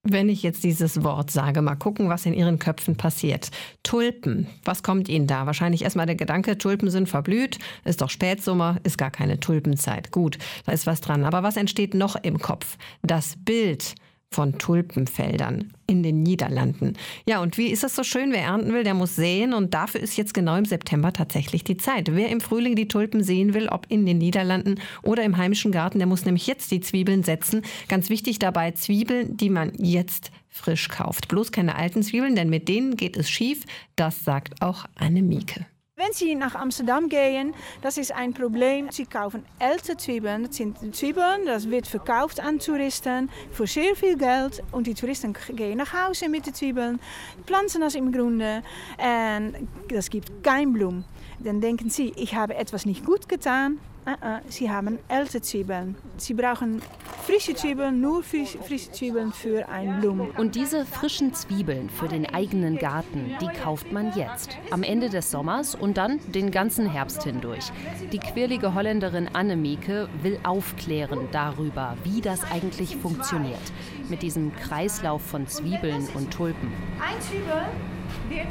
Wenn ich jetzt dieses Wort sage, mal gucken, was in Ihren Köpfen passiert. Tulpen, was kommt Ihnen da? Wahrscheinlich erstmal der Gedanke, Tulpen sind verblüht, ist doch Spätsommer, ist gar keine Tulpenzeit. Gut, da ist was dran. Aber was entsteht noch im Kopf? Das Bild von Tulpenfeldern in den Niederlanden. Ja, und wie ist das so schön? Wer ernten will, der muss säen. Und dafür ist jetzt genau im September tatsächlich die Zeit. Wer im Frühling die Tulpen sehen will, ob in den Niederlanden oder im heimischen Garten, der muss nämlich jetzt die Zwiebeln setzen. Ganz wichtig dabei, Zwiebeln, die man jetzt frisch kauft. Bloß keine alten Zwiebeln, denn mit denen geht es schief. Das sagt auch Annemieke. Wenn Sie nach Amsterdam gehen, das ist ein Problem. Sie kaufen ältere Zwiebeln. Das sind Zwiebeln, das wird verkauft an Touristen für sehr viel Geld. Und die Touristen gehen nach Hause mit den Zwiebeln, pflanzen das im Grunde und das gibt kein Blumen. Dann denken Sie, ich habe etwas nicht gut getan. Sie haben ältere Zwiebeln. Sie brauchen frische Zwiebeln, nur frische Zwiebeln für ein Blumen. Und diese frischen Zwiebeln für den eigenen Garten, die kauft man jetzt, am Ende des Sommers und dann den ganzen Herbst hindurch. Die quirlige Holländerin Annemieke will aufklären darüber, wie das eigentlich funktioniert, mit diesem Kreislauf von Zwiebeln und Tulpen. Ein Zwiebel wird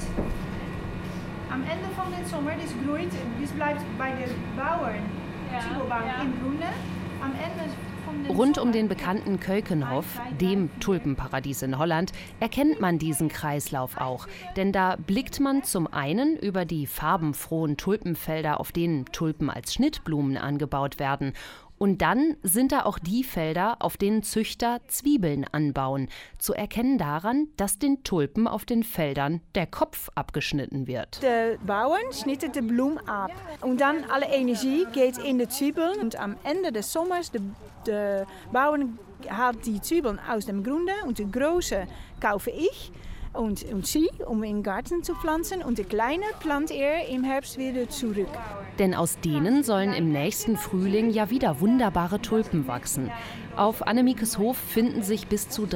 am Ende von den Sommer, das bleibt bei den Bauern. Im Grunde, am Ende rund um den bekannten Keukenhof, dem Tulpenparadies in Holland, erkennt man diesen Kreislauf auch. Denn da blickt man zum einen über die farbenfrohen Tulpenfelder, auf denen Tulpen als Schnittblumen angebaut werden. Und dann sind da auch die Felder, auf denen Züchter Zwiebeln anbauen. Zu erkennen daran, dass den Tulpen auf den Feldern der Kopf abgeschnitten wird. Die Bauern schneiden die Blumen ab. Und dann alle Energie geht in die Zwiebeln. Und am Ende des Sommers, die Bauern halen die Zwiebeln aus dem Grunde. Und die große kaufe ich. Und sie, um in den Garten zu pflanzen. Und die kleine plant er im Herbst wieder zurück. Denn aus denen sollen im nächsten Frühling ja wieder wunderbare Tulpen wachsen. Auf Annemiekes Hof finden sich bis zu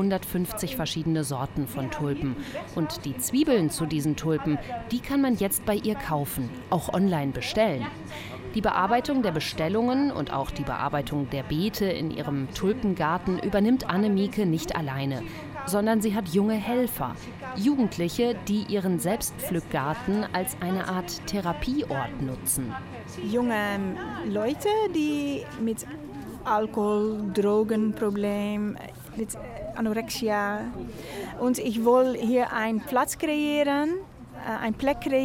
350 verschiedene Sorten von Tulpen. Und die Zwiebeln zu diesen Tulpen, die kann man jetzt bei ihr kaufen, auch online bestellen. Die Bearbeitung der Bestellungen und auch die Bearbeitung der Beete in ihrem Tulpengarten übernimmt Annemieke nicht alleine, sondern sie hat junge Helfer, Jugendliche, die ihren Selbstpflückgarten als eine Art Therapieort nutzen. Junge Leute, die mit Alkohol, Drogenproblem, mit Anorexia. Und ich will hier einen Platz kreieren. Een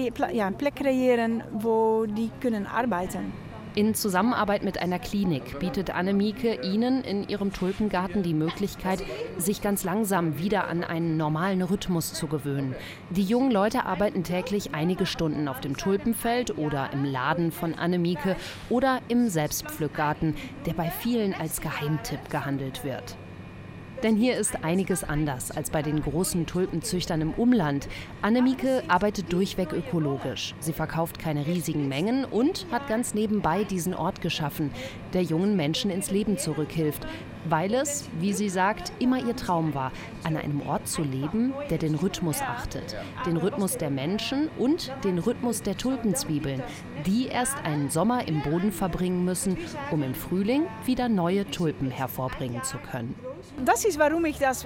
plek creëren, wo die können arbeiten. In Zusammenarbeit mit einer Klinik bietet Annemieke ihnen in ihrem Tulpengarten die Möglichkeit, sich ganz langsam wieder an einen normalen Rhythmus zu gewöhnen. Die jungen Leute arbeiten täglich einige Stunden auf dem Tulpenfeld oder im Laden von Annemieke oder im Selbstpflückgarten, der bei vielen als Geheimtipp gehandelt wird. Denn hier ist einiges anders als bei den großen Tulpenzüchtern im Umland. Annemieke arbeitet durchweg ökologisch. Sie verkauft keine riesigen Mengen und hat ganz nebenbei diesen Ort geschaffen, der jungen Menschen ins Leben zurückhilft. Weil es, wie sie sagt, immer ihr Traum war, an einem Ort zu leben, der den Rhythmus achtet. Den Rhythmus der Menschen und den Rhythmus der Tulpenzwiebeln, die erst einen Sommer im Boden verbringen müssen, um im Frühling wieder neue Tulpen hervorbringen zu können. Das ist, warum ich das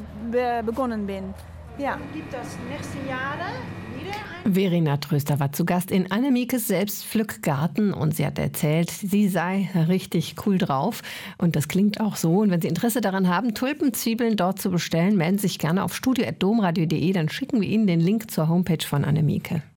begonnen bin. Ja. Gibt das nächste Jahre wieder Verena Tröster war zu Gast in Annemiekes Selbstpflückgarten und sie hat erzählt, sie sei richtig cool drauf. Und das klingt auch so. Und wenn Sie Interesse daran haben, Tulpenzwiebeln dort zu bestellen, melden Sie sich gerne auf studio@domradio.de, dann schicken wir Ihnen den Link zur Homepage von Annemieke.